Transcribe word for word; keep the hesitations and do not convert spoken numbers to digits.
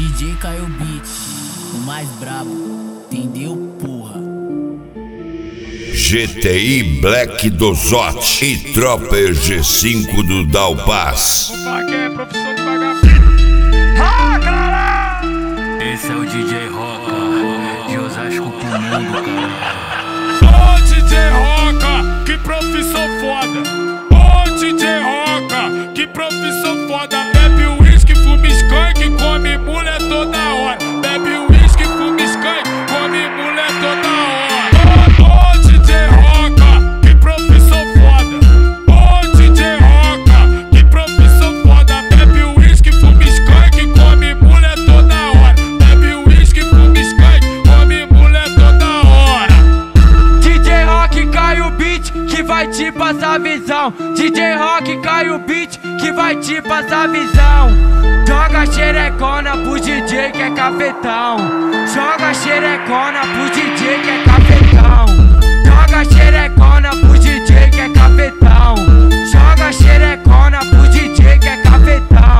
D J Caio Beat, o mais brabo, entendeu, porra? G T I Black do Zote e Tropa E G cinco do Dalpas. Esse é o D J Roca, de Osasco pro mundo, cara. Ô D J Roca, que profissão foda. Ô D J Roca, que profissão foda. Bebe uísque, fuma skunk, come mulher toda hora. Bebe uísque, fuma skunk, come mulher toda hora. Ô D J Roca, que profissão foda. Ô D J Roca, que profissão foda. Bebe uísque, fuma skunk, come mulher toda hora. Bebe uísque, fuma skunk, come mulher toda hora. D J Rock cai o beat que vai te passar visão. D J Rock cai o beat que vai te passar visão. Joga xerecona pro D J que é cafetão. Joga xerecona pro D J que é cafetão. Joga xerecona pro D J que é cafetão. Joga xerecona pro D J que é cafetão.